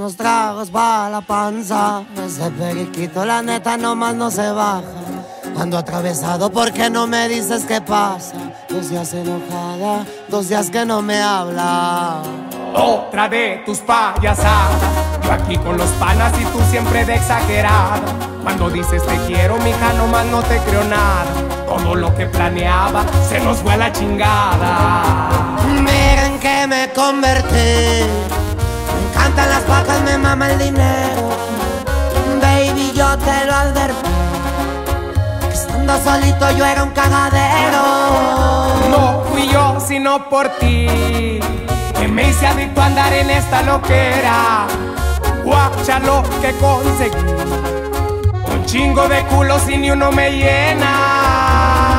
unos tragos pa' la panza. Ese periquito la neta nomás no se baja. Ando atravesado, ¿por qué no me dices qué pasa? 2 días enojada, 2 días que no me habla. Otra de tus payasadas, yo aquí con los panas y tú siempre de exagerada. Cuando dices te quiero, mija, nomás no te creo nada. Todo lo que planeaba se nos fue a la chingada. Miren que me convertí, me encantan las vacas, me mama el dinero. Baby, yo te lo advertí, que estando solito yo era un cagadero. No fui yo, sino por ti, que me hice adicto a andar en esta loquera. Guacha lo que conseguí, un chingo de culos y ni uno me llena.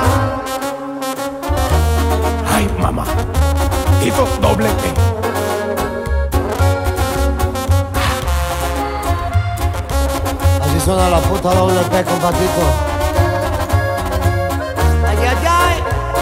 Ay, mamá, hizo doble T. Así suena la puta doble P, compatito. Ay, ay, ay.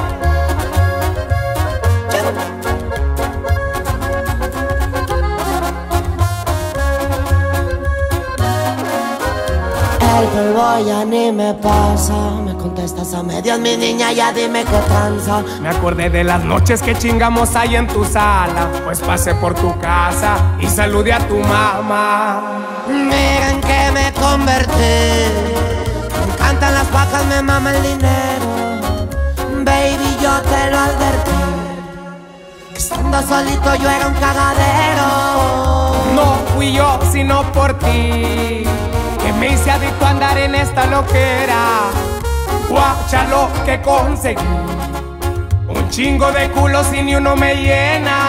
El polvo ya ni me pasa. Me contestas a medias, mi niña, ya dime qué tranza. Me acordé de las noches que chingamos ahí en tu sala, pues pasé por tu casa y saludé a tu mamá. Miren que me convertí, me encantan las vacas, me mama el dinero. Baby, yo te lo advertí, que estando solito yo era un cagadero. No fui yo, sino por ti, que me hice adicto a andar en esta loquera. Guacha lo que conseguí, un chingo de culos y ni uno me llena.